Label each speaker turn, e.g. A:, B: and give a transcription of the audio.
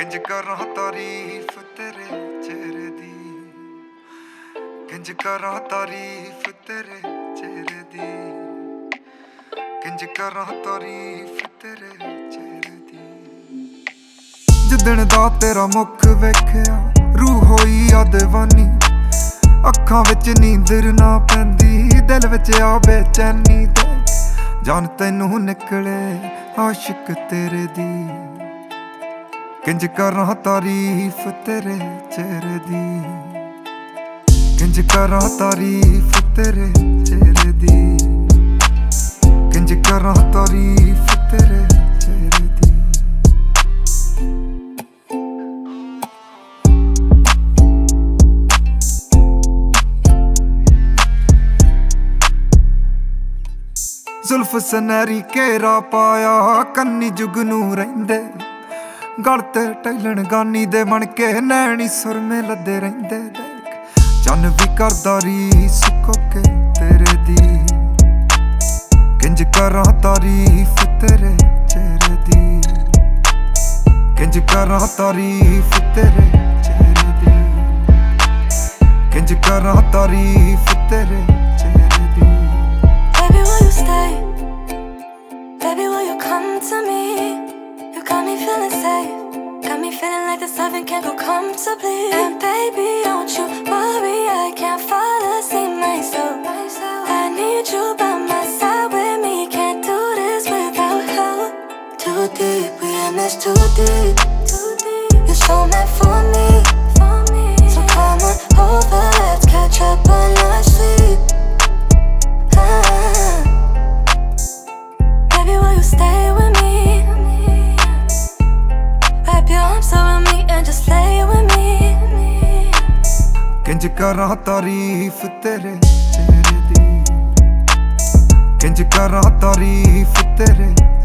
A: किंज करा तारीफ तेरे चेहरे दी, किंज करा तारीफ तेरे चेहरे दी, किंज करा तारीफ तेरे चेहरे दी। जिदण दा तेरा मुख वेखिया रूह होई आ दीवानी, अखां विच नींदर ना पैंदी, दिल विच आ बेचैनी दे जान तैनू निकले आशिक तेरे दी। किंज करा तारीफ तेरे चेहरे दी, किंज करा तारीफ तेरे चेहरे दी, किंज करा तारीफ तेरे चेहरे दी। जुल्फ सनैरी घेरा पाया कन्नी जुगनू रहिंदे, गल ते टैलन गानी दे बन के नैनी सुरमे लदे रहिंदे। देख चन भी करदा रीस कोके तेरे दी, किंज करा तारीफ तेरे चेहरे दी, किंज करा तारीफ तेरे चेहरे दी, किंज करा तारीफ तेरे चेहरे दी।
B: Baby, will you stay? Baby, will you come to me? You got me feeling safe, got me feeling like this loving can't go comfortably. And baby, don't you worry, I can't fall asleep myself. I need you by my side with me, can't do this without help. Too deep, we in this too deep. You're so meant for me, so come on over, let's catch up when I sleep. Baby, will you stay with me? Wrap your arms around me and just lay with me.
A: किंज करा तारीफ तेरे चेहरे दी, किंज करा तारीफ तेरे